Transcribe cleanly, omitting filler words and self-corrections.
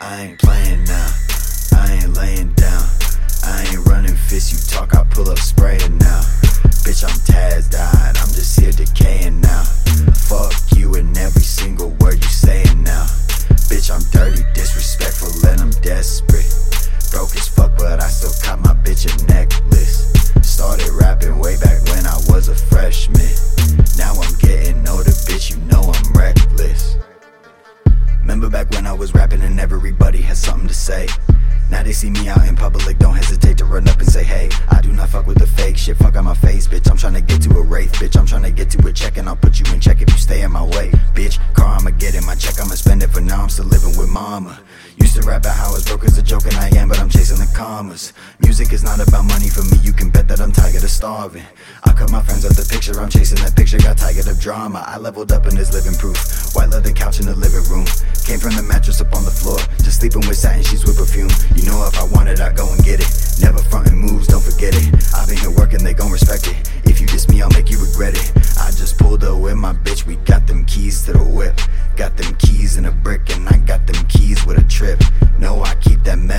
I ain't playing now, I ain't laying down, I ain't running fists, you talk, I pull up spraying now. Bitch, I'm tazzed out, I'm just here decaying now. Fuck you and every single word you saying now. Bitch, I'm dirty, disrespectful, and I'm desperate. Broke as fuck, but I still caught my bitch a necklace. Started rapping way back when I was a freshman. Now I'm getting older, bitch, you know I'm reckless. Remember back when I was rapping and everybody had something to say. Now they see me out in public, don't hesitate to run up and say, hey, I do not fuck with the fake shit, fuck out my face, bitch. I'm tryna get to a wraith, bitch. I'm tryna get to a check and I'll put you in check if you stay in my way, bitch. Car, I'ma get in my check, I'ma spend it, for now I'm still living with mama. Used to rap about how I was broke as a joke and I am, but I'm chasing the commas. Music is not about money for me, you can bet that I'm tired of starving. I cut my friends off the picture, I'm chasing that picture, got tired of drama. I leveled up in this living proof, white leather couch in the living room. Came from the mattress up on the floor, just sleeping with satin sheets with perfume. You know if I want it, I go and get it. Never frontin' moves, don't forget it. I've been here working, they gon' respect it. If you diss me, I'll make you regret it. I just pulled up with my bitch, we got them keys to the whip. Got them keys in a brick and I got them keys with a trip. No, I keep that